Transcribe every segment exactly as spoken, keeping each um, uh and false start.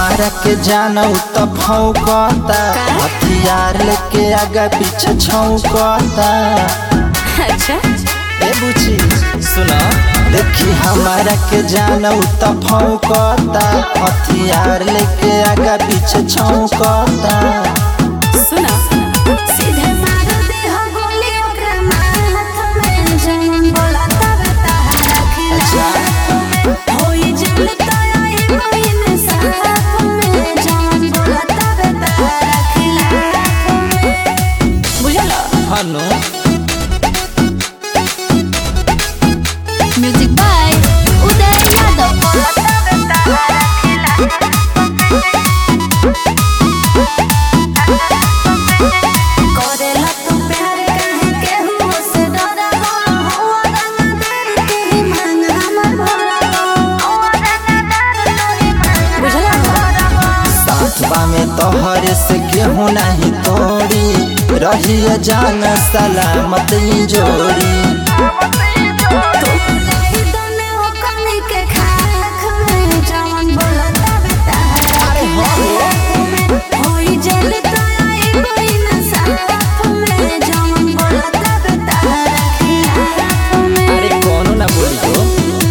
हमारा के जानू तो भौंकता, हथियार लेके आगे पीछे छौंकता। अच्छा ए बुची सुना, देखी हमारा के जानू तो भौंकता, हथियार लेके आगे पीछे छौंकता। सुना सीधे मार दे हो गोली ओकरा माथ में, जवन बोला तब तहरा खिला होई जलता आई बहिन साथ में, जवन बोला तब तहरा खिला बुझला। हनु म्यूजिक बाय उदय यादव। करेला तू प्यार काहे केहू से डरबा, हुआ रंगदार के ही मांग हमर भरबा, हुआ रंगदार के ही मांग हमर भरबा। साथवा में तोहरे से केहू नहीं तोड़ी, रही जान सलामत ही जोड़ी। अरे कोनो ना बोली तो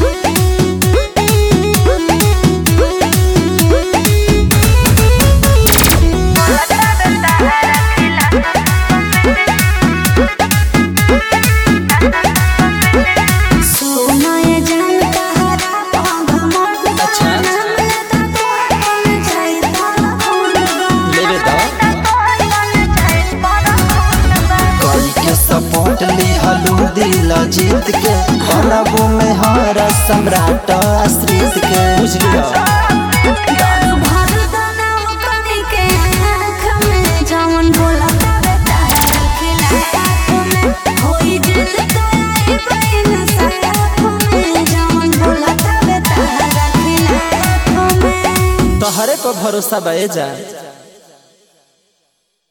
सपोर्ट ली हलू दिल जीत के, बनबू में हर सम्राट आश्रित के। बुझलियो तोहरे को भरोसा बे जा।